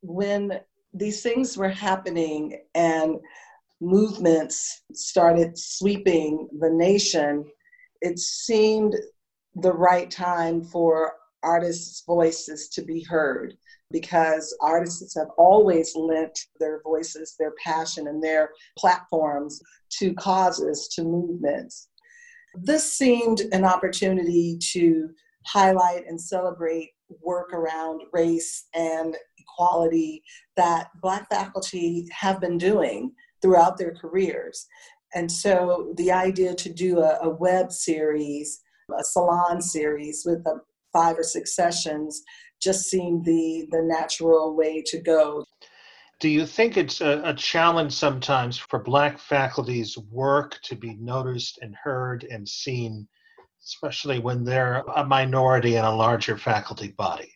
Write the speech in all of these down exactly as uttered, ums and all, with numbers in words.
when these things were happening and movements started sweeping the nation, it seemed the right time for artists' voices to be heard, because artists have always lent their voices, their passion, and their platforms to causes, to movements. This seemed an opportunity to highlight and celebrate work around race and equality that Black faculty have been doing throughout their careers. And so the idea to do a, a web series, a salon series with a five or six sessions just seemed the, the natural way to go. Do you think it's a, a challenge sometimes for Black faculty's work to be noticed and heard and seen, especially when they're a minority in a larger faculty body?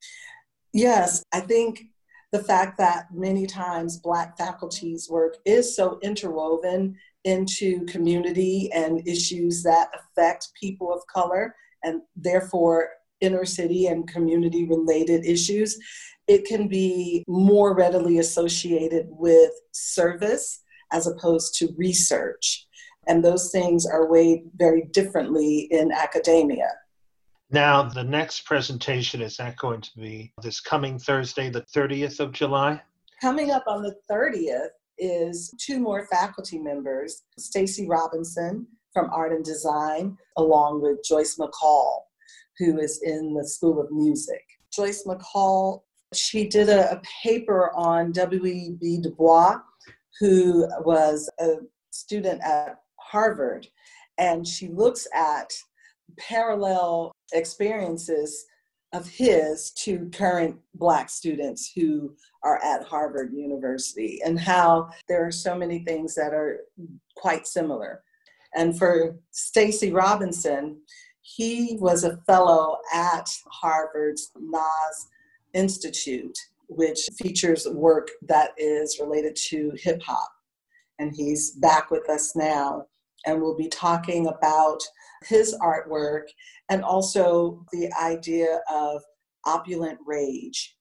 Yes, I think the fact that many times Black faculty's work is so interwoven into community and issues that affect people of color, and therefore inner city and community related issues, it can be more readily associated with service as opposed to research. And those things are weighed very differently in academia. Now, the next presentation, is that going to be this coming Thursday, the thirtieth of July? Coming up on the thirtieth is two more faculty members, Stacy Robinson from Art and Design, along with Joyce McCall, who is in the School of Music. Joyce McCall, she did a, a paper on W E B Du Bois, who was a student at Harvard, and she looks at parallel experiences of his to current Black students who are at Harvard University, and how there are so many things that are quite similar. And for Stacy Robinson, he was a fellow at Harvard's Nas Institute, which features work that is related to hip hop. And he's back with us now, and we'll be talking about his artwork and also the idea of opulent rage.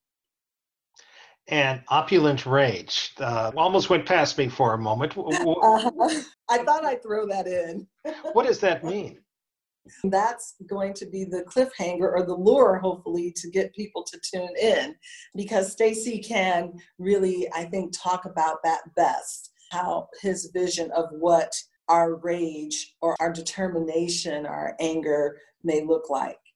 And opulent rage uh, almost went past me for a moment. Uh, I thought I'd throw that in. What does that mean? That's going to be the cliffhanger or the lure, hopefully, to get people to tune in, because Stacy can really, I think, talk about that best, how his vision of what our rage or our determination, our anger may look like.